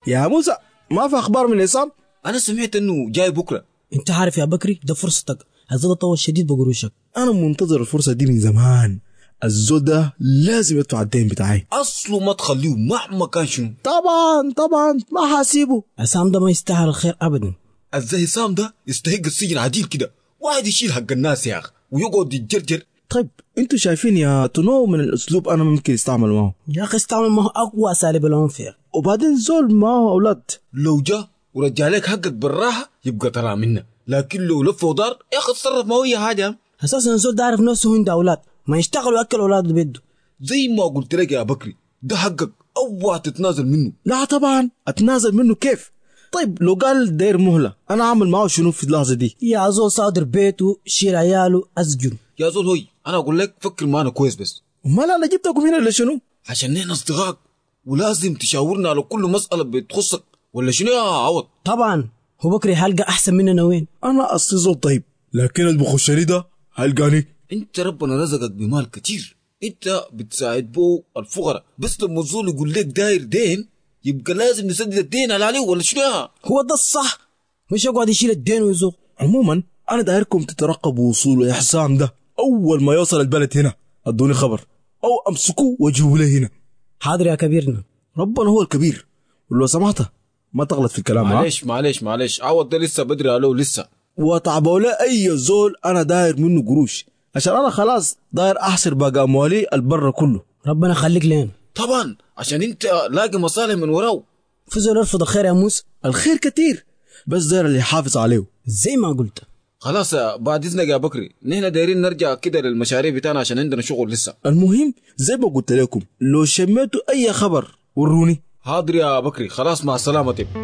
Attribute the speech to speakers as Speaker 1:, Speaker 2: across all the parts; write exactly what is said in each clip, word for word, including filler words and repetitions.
Speaker 1: يا موسى ما في اخبار من عصام؟
Speaker 2: انا سمعت انه جاي بكره.
Speaker 3: انت عارف يا بكري ده فرصتك، الزول طول شديد بقروشك.
Speaker 1: انا منتظر الفرصه دي من زمان. الزول ده لازم يدفع الدين بتاعي.
Speaker 2: اصله ما تخليه مهما كان شنو.
Speaker 1: طبعا طبعا ما حاسيبه.
Speaker 3: عصام ده ما يستاهل الخير ابدا.
Speaker 2: الزي عصام ده يستحق السجن عديل كده، واحد يشيل حق الناس يا اخي ويقعد يتجرجر.
Speaker 1: طيب انتوا شايفين يا تنو من الاسلوب انا ممكن استعمل معه؟
Speaker 3: يا اخي استعمل معه اقوى اساليب العنف يا اخي.
Speaker 1: وبعدين زول ما هو اولاد.
Speaker 2: لو جاء ورجع لك حقك بالراحه يبقى ترى منه، لكن لو لف ودار يا اخي تصرف ما هي حاجه.
Speaker 3: اساسا الزول ده عارف نفسه عنده اولاد، ما يشتغل وياكل اولاده بيده.
Speaker 2: زي ما قلت لك يا بكري ده حقك، اوعى تتنازل منه.
Speaker 1: لا طبعا اتنازل منه كيف؟ طيب لو قال داير مهله انا اعمل معه شنو في اللحظه دي؟
Speaker 3: يا زول صادر بيته، شيل عياله، اسجن.
Speaker 2: يا زول هوي انا اقول لك فكر معنا كويس بس.
Speaker 1: امال انا جبتكم هنا لشنو؟
Speaker 2: عشان نحن اصدقاء ولازم تشاورنا على كل مساله بتخصك، ولا شنو يا عوض؟
Speaker 3: طبعا هو بكري حلقه احسن مننا وين؟
Speaker 1: انا اصلي زول طيب، لكن البخشري ده هلقاني.
Speaker 2: انت ربنا رزقك بمال كتير، انت بتساعد بو الفقراء، بس لما الزول يقول لك داير دين يبقى لازم نسدد الدين على عليه، ولا شنو؟
Speaker 3: هو ده الصح، مش يقعد يشيل الدين ويزوق.
Speaker 1: عموما انا دايركم تترقبوا وصول يا حسام ده، اول ما يوصل البلد هنا ادوني خبر او امسكوه وجيبوه لي هنا.
Speaker 3: حاضر يا كبيرنا.
Speaker 1: ربنا هو الكبير، ولو سمحت ما تغلط في الكلام.
Speaker 2: معلش معلش معلش عوض ده لسه بدري عليه لسه.
Speaker 1: وتعبوا له اي زول انا داير منه قروش، عشان انا خلاص داير احصر باقي اموالي البر كله.
Speaker 3: ربنا يخليك لين.
Speaker 2: طبعا عشان انت لاقي مصالح من وراه.
Speaker 3: في زول يرفض الخير يا موسى؟
Speaker 1: الخير كتير بس داير اللي يحافظ عليه
Speaker 3: زي ما قلت.
Speaker 2: خلاص بعد اذنك يا بكري، نحن دايرين نرجع كده للمشاريع بتاعنا عشان عندنا شغل لسه.
Speaker 1: المهم زي ما قلت لكم لو شميتوا اي خبر وروني.
Speaker 2: حاضر يا بكري، خلاص مع السلامه. طيب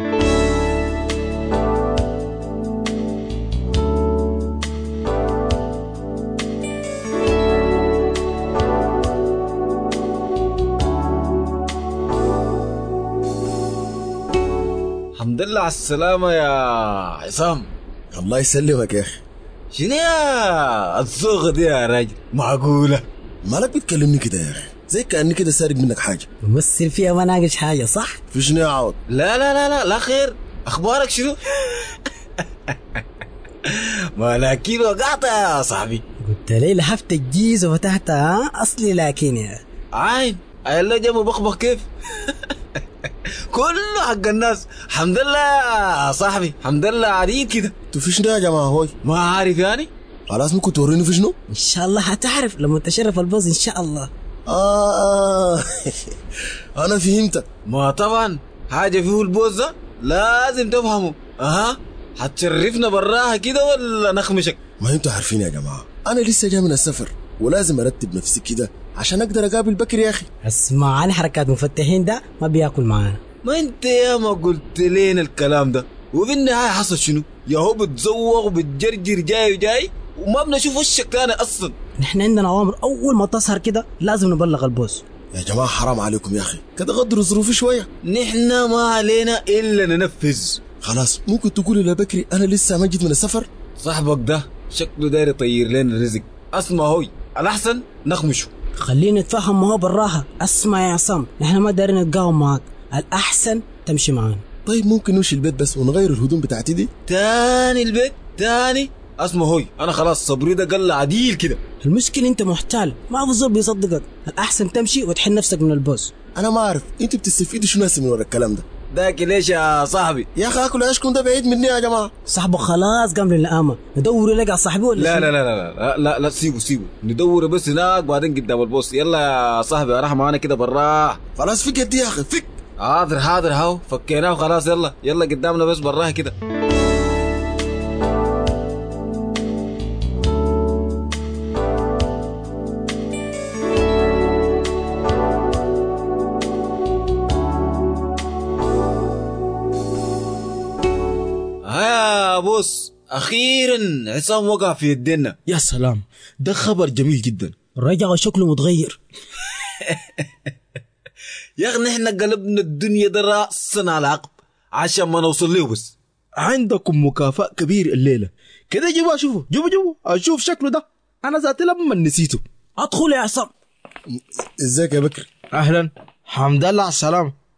Speaker 2: الحمد لله على السلامه يا عصام.
Speaker 4: الله يسلمك يا اخي.
Speaker 2: شنو يا الصوغه دي يا راجل؟ معقوله
Speaker 4: مالك بتكلمني كده يا اخي؟ زي كأني كده سارق منك حاجه.
Speaker 3: ممثل فيها ما ناقش حاجه صح؟
Speaker 4: في شنو يا عوض؟
Speaker 2: لا لا لا لا لا خير، اخبارك شنو؟ ما لكن وقعت يا صاحبي.
Speaker 3: قلت لي لحفت الجيز وفتحتها اصلي لكن يا
Speaker 2: عين ايلا جابوا بخبخ كيف؟ كله حق الناس. الحمد لله يا صاحبي، الحمد لله عاديين كده.
Speaker 4: تو في شنو يا جماعه هوي؟
Speaker 2: ما عارف يعني.
Speaker 4: خلاص ممكن توريني في شنو؟
Speaker 3: ان شاء الله هتعرف لما تشرف البوز ان شاء الله.
Speaker 4: اه انا فهمتك.
Speaker 2: ما طبعا حاجه فيه البوز ده لازم تفهمه. اها هتشرفنا براها كده ولا نخمشك؟
Speaker 4: ما انتوا عارفين يا جماعه انا لسه جاي من السفر ولازم ارتب نفسي كده عشان اقدر اقابل بكر يا اخي.
Speaker 3: اسمع عن حركات مفتحين ده ما بياكل معانا.
Speaker 2: ما انت يا ما قلت لين الكلام ده، وفي النهايه حصل شنو؟ يا هو بتزوغ وبتجرجر جاي وجاي وما بنشوف وشك تاني اصلا.
Speaker 3: نحن عندنا اوامر اول ما تسهر كده لازم نبلغ البوس.
Speaker 4: يا جماعه حرام عليكم يا اخي، كده غدروا ظروفي شويه.
Speaker 2: نحن ما علينا الا ننفذ.
Speaker 4: خلاص ممكن تقولي لبكري انا لسه ما جيت من السفر.
Speaker 2: صاحبك ده شكله داير يطير لنا الرزق. اسمع هوي الاحسن نخمشه.
Speaker 3: خلينا نتفاهم ما هو بالراحه. اسمع يا عصام، نحن ما دايرين نتقاوم معاك، الاحسن تمشي معانا.
Speaker 4: طيب ممكن نمشي البيت بس ونغير الهدوم بتاعتي دي؟
Speaker 2: تاني البيت تاني؟ اسمع هوي انا خلاص صبري ده قل عديل كده.
Speaker 3: المشكله انت محتال، ما في زول بيصدقك، الاحسن تمشي وتحل نفسك من البوس.
Speaker 4: انا ما اعرف انت بتستفيدوا شنو هسه من ورا الكلام ده؟
Speaker 2: داك ليش يا صاحبي؟
Speaker 4: يا اخي اكل عيشكم ده بعيد مني يا جماعه.
Speaker 3: صاحبه خلاص قام للامه، ندور لقى صاحبي ولا
Speaker 2: لا لا لا لا لا لا لا سيبه سيبه ندور بس هناك بعدين قدام البوس. يلا يا صاحبي راح معانا كده براه.
Speaker 4: خلاص فك يدي يا اخي فك.
Speaker 2: حاضر حاضر هاو فكيناه خلاص. يلا يلا قدامنا بس براه كده. هيا بوس اخيرا عصام وقع في يدنا.
Speaker 1: يا سلام ده خبر جميل جدا.
Speaker 3: رجع شكله متغير.
Speaker 2: يا اخي نحن قلبنا الدنيا ده راسنا على عقب عشان ما نوصل له. بس
Speaker 1: عندكم مكافأة كبير الليلة كده، جيبوا اشوفه جيبوا جيبوا اشوف شكله ده. انا ذاتي لما نسيته.
Speaker 3: ادخل يا عصام.
Speaker 4: ازيك يا بكر؟
Speaker 1: اهلا، حمد لله على السلامة.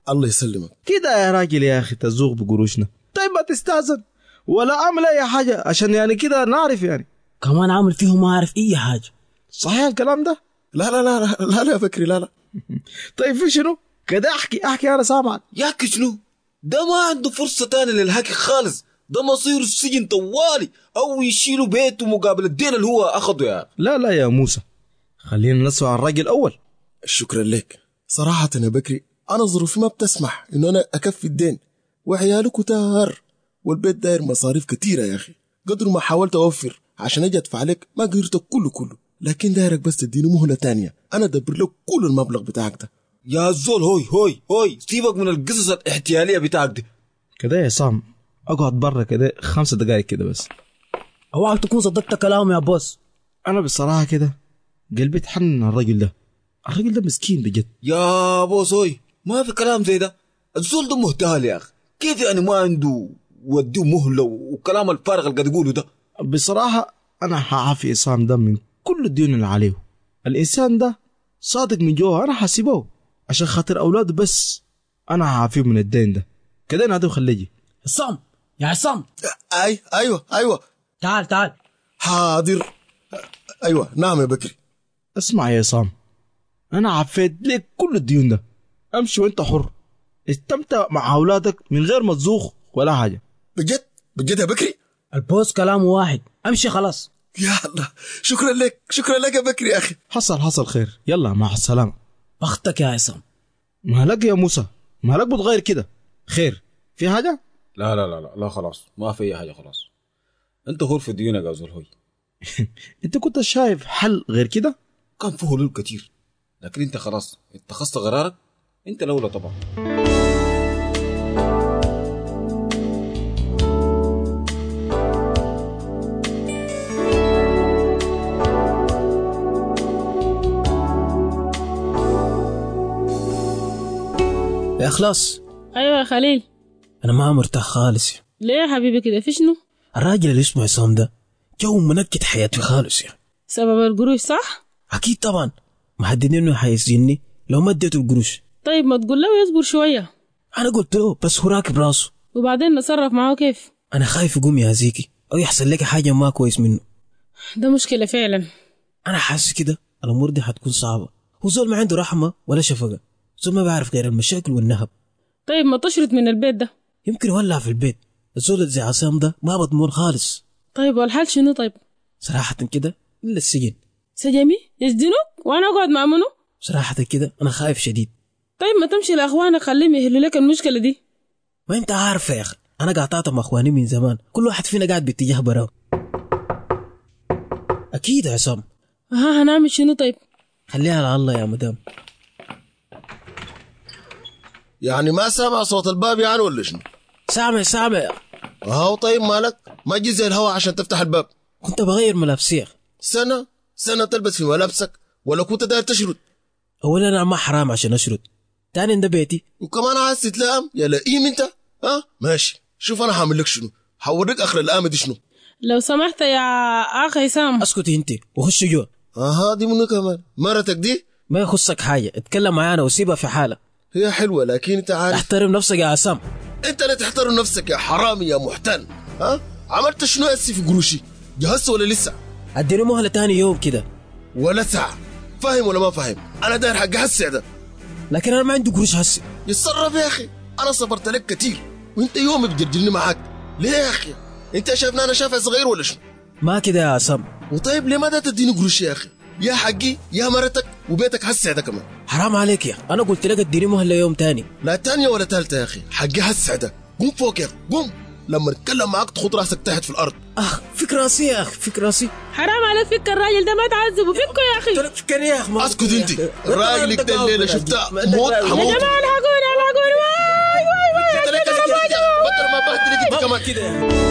Speaker 4: الله يسلمك.
Speaker 1: كده يا راجل يا أخي تزوغ بقروشنا. طيب ما تستأذن ولا أعمل أي حاجة عشان يعني كده نعرف يعني.
Speaker 3: كمان عامل فيه ما أعرف أي حاجة.
Speaker 1: صحيح الكلام ده؟
Speaker 4: لا لا لا لا لا, لا يا بكري لا لا.
Speaker 1: طيب في شنو؟ كده أحكي أحكي أنا سامعك.
Speaker 2: ياكي شنو؟ ده ما عنده فرصة تانية للحكي خالص، ده مصيره السجن طوالي أو يشيلوا بيته مقابل الدين اللي هو أخده يا.
Speaker 1: لا لا يا موسى، خلينا نسمع الراجل أول.
Speaker 4: شكرا لك. صراحة يا بكري أنا ظروفي ما بتسمح إنه أنا أكفي الدين وعيالي كتار والبيت داير مصاريف كتيرة يا أخي. قدر ما حاولت أوفر عشان أجي أدفع لك ما قدرت كله كله، لكن دايرك بس تديني مهلة تانية أنا أدبر لك كل المبلغ بتاعك ده.
Speaker 2: يا الزول هوي هوي هوي سيبك من القصص الاحتيالية بتاعك دي.
Speaker 1: كده يا سام أقعد برا كده خمسة دقايق كده بس.
Speaker 3: أوعك تكون صدقت كلام يا بوس.
Speaker 1: أنا بصراحة كده قلبي اتحنن على الراجل ده. الراجل ده مسكين بجد
Speaker 2: يا بوس هوي، ما في كلام زي ده. الزول ده مهتال يا أخي، كيف يعني ما عنده وديه مهلة وكلام الفارغ اللي قاعد يقوله ده؟
Speaker 1: بصراحة أنا هعافي إسام ده من كل الديون اللي عليه. الإنسان ده صادق من جوه، أنا حاسبه عشان خاطر أولاده بس. أنا هعافيه من الدين ده كده. نادي وخليجي.
Speaker 3: عصام يا عصام.
Speaker 4: أي أيوة أيوة
Speaker 3: تعال تعال.
Speaker 4: حاضر. أيوة نعم يا بكري.
Speaker 1: اسمع يا عصام، أنا عفيت لك كل الديون ده، أمشي وأنت حر، استمتع مع أولادك من غير ما تزوخ ولا حاجة.
Speaker 4: بجد بجد يا بكري؟
Speaker 3: البوس كلامه واحد، أمشي خلاص.
Speaker 4: يا الله شكرا لك شكرا لك يا بكري يا أخي.
Speaker 1: حصل حصل خير، يلا مع السلامة.
Speaker 3: بختك يا عصام.
Speaker 1: مالك يا موسى، مالك بتغير كده؟ خير في حاجة؟
Speaker 2: لا لا لا لا, لا خلاص ما في أي حاجة خلاص. أنت غور في ديونك يا زول هوي.
Speaker 1: أنت كنت شايف حل غير كده؟
Speaker 2: كان فيه حلول كتير، لكن أنت خلاص اتخذت قرارك، أنت الأولى طبعا.
Speaker 3: يا إخلاص.
Speaker 5: أيوة يا خليل.
Speaker 3: أنا ما مرتاح خالص.
Speaker 5: ليه يا حبيبي كده، في شنو؟
Speaker 3: الراجل اللي اسمه عصام ده جو منكد حياتي خالص يعني.
Speaker 5: سبب القروش صح؟
Speaker 3: أكيد طبعا، محددين إنه حيسجنني لو ما اديته القروش.
Speaker 5: طيب ما تقول له يصبر شوية.
Speaker 3: أنا قلت له بس هو راكب راسه.
Speaker 5: وبعدين نتصرف معه كيف؟
Speaker 3: أنا خايف يقوم يهزيكي أو يحصل لك حاجة ما كويس منه.
Speaker 5: ده مشكلة فعلا.
Speaker 3: أنا حاسس كده الأمور دي حتكون صعبة. هو زول ما عنده رحمة ولا شفقة، زول ما بعرف غير المشاكل والنهب.
Speaker 5: طيب ما تشرد من البيت ده.
Speaker 3: يمكن يولع في البيت. الزول زي عصام ده ما بضمون خالص.
Speaker 5: طيب والحل شنو؟ طيب
Speaker 3: صراحة كده إلا السجن.
Speaker 5: سجمي يسجنوك وانا اقعد مع منو؟
Speaker 3: صراحة كده أنا خايف شديد.
Speaker 5: طيب ما تمشي لاخوانك خليهم يحلوا لك المشكلة دي.
Speaker 3: ما أنت عارف يا أخي أنا قاطعت مع أخواني من زمان، كل واحد فينا قاعد باتجاه براو. أكيد يا عصام.
Speaker 5: ها هنعمل شنو طيب؟
Speaker 3: خليها على الله يا مدام.
Speaker 4: يعني ما سامع صوت الباب يعني ولا شنو؟
Speaker 3: سامع سامع.
Speaker 4: هاو طيب مالك ما جي زي الهوا عشان تفتح الباب؟
Speaker 3: كنت بغير ملابسي يا أخي.
Speaker 4: سنة سنة تلبس في ملابسك ولا كنت داير تشرد؟
Speaker 3: أولا أنا ما حرام عشان أشرد، تاني ده بيتي
Speaker 4: وكمان عايز تتلام يا لئيم انت. ها ماشي، شوف انا هعمل لك شنو، هوريك اخر الامه دي شنو.
Speaker 5: لو سمحت يا اخ عصام.
Speaker 3: اسكتي انت وخش جوا.
Speaker 4: اها دي منو كمان؟ مرتك دي
Speaker 3: ما يخصك حاجه، اتكلم معانا وسيبها في حالها.
Speaker 4: هي حلوه لكن انت عارف.
Speaker 3: احترم نفسك يا عصام.
Speaker 4: انت اللي تحترم نفسك يا حرامي يا محتل. ها عملت شنو هسي في قروشي؟ جهزت ولا لسه؟
Speaker 3: اديني مهله تاني يوم كده
Speaker 4: ولا ساعه. فاهم ولا ما فاهم؟ انا داير حق هسه ده.
Speaker 3: لكن انا ما عندي قروش هسه.
Speaker 4: يتصرف يا اخي، انا صبرت لك كتير وانت يوم بتجرجلني معاك. ليه يا اخي؟ انت شايفني انا شايفها صغير ولا شنو؟
Speaker 3: ما كده يا عصام.
Speaker 4: وطيب ليه ما دا تديني قروش يا اخي؟ يا حقي يا مرتك وبيتك هسه ده كمان.
Speaker 3: حرام عليك يا انا قلت لك اديني مهله يوم تاني.
Speaker 4: لا تانية ولا تالتة يا اخي، حقي هسه ده. قوم فوق يا اخي قوم، لما نتكلم معاك تخط راسك تحت في الارض.
Speaker 3: اه فك راسي يا اخي فك راسي.
Speaker 5: حرام عليك فك الراجل ده ما تعذبه، فكه يا اخي.
Speaker 3: فكني يا اخي.
Speaker 4: اسكت انت، راجلك ده الليله شفتها موت
Speaker 5: يا
Speaker 4: حموت.
Speaker 5: جماعه الحقوني الحقوني واي واي واي
Speaker 4: بطل ما بهدلك انت كمان
Speaker 3: كده.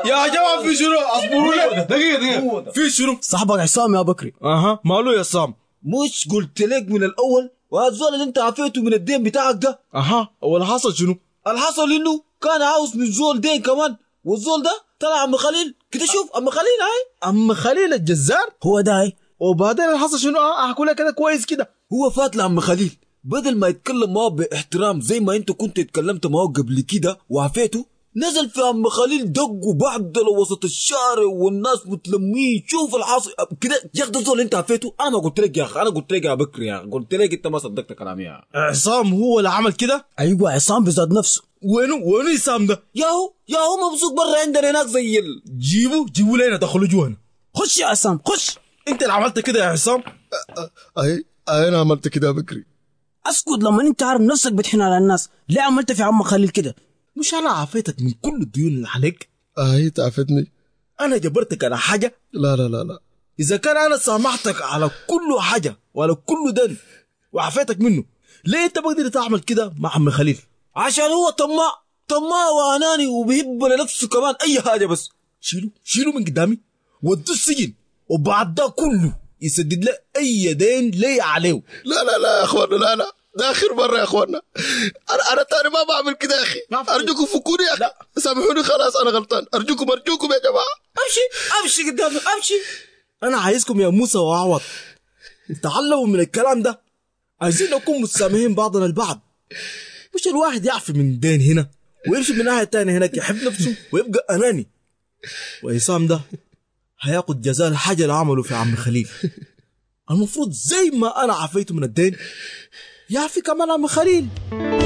Speaker 1: يا جماعه في شنو؟ اصبروا لي دقيقه دقيقه في شنو؟
Speaker 3: صاحبك عصام يا بكري.
Speaker 1: اها ماله يا سام؟
Speaker 2: مش قلت لك من الاول وهالزول اللي انت عفيته من الدين بتاعك ده؟
Speaker 1: اها ولا حصل شنو؟
Speaker 2: الحصل انه كان عاوز من زول دين كمان، والزول ده طلع عم خليل كده. شوف عم خليل هاي
Speaker 1: اما خليل الجزار
Speaker 3: هو داي.
Speaker 1: وبعدين اللي حصل شنو؟ احكوا لك كده كويس كده.
Speaker 2: هو فات لعم خليل بدل ما يتكلم معه باحترام زي ما انت كنت اتكلمت معه قبل كده وعفيته، نزل في عم خليل دق وبعدله وسط الشارع والناس متلمين. شوف الحاصل كده يا اخي. ده الزول اللي انت عفيته. انا ما قلت لك يا اخي، انا قلت لك يا بكري يا اخي، قلت لك انت ما صدقت كلامي يا اخي.
Speaker 1: عصام هو اللي عمل كده؟
Speaker 3: ايوه عصام بذات نفسه.
Speaker 1: وينه وينه عصام ده؟
Speaker 2: يا هو يا هو مبسوط برا عندنا هناك زي ال...
Speaker 1: جيبوا جيبوا لنا دخلوا جوا هنا.
Speaker 3: خش يا عصام خش.
Speaker 1: انت اللي عملت كده يا عصام؟
Speaker 4: اي انا عملت كده يا بكري.
Speaker 3: اسكت لما انت عارف نفسك بتحن على الناس، ليه عملت في عم خليل كده؟
Speaker 1: مش انا عافيتك من كل الديون اللي عليك؟
Speaker 4: اي تعفتني.
Speaker 1: انا جبرتك على حاجه؟
Speaker 4: لا لا لا لا.
Speaker 1: اذا كان انا سامحتك على كل حاجه وعلى كل دين وعافيتك منه، ليه انت بقدر تعمل كده مع عم خليل؟
Speaker 2: عشان هو طماع طماع واناني وبيحب لنفسه كمان اي حاجه. بس
Speaker 1: شيلوا شيلوا من قدامي ودوا السجن، وبعد ده كله يسدد له اي دين لي عليه.
Speaker 4: لا لا لا يا اخوانا، لا لا ده اخر مره يا اخوانا. انا انا تاني ما بعمل كده يا اخي. ارجوكم فكوني يا اخي. سامحوني خلاص انا غلطان. ارجوكم ارجوكم يا جماعه.
Speaker 2: امشي امشي قدامي امشي.
Speaker 1: انا عايزكم يا موسى وعوض تعلموا من الكلام ده. عايزين نكون متسامحين بعضنا البعض، مش الواحد يعفي من دين هنا ويمشي من الناحيه الثانيه هناك يحب نفسه ويبقى اناني. وعصام ده هياخد جزاء الحاجه اللي عمله في عم خليل. المفروض زي ما انا عفيته من الدين يعفي كمان عم خليل.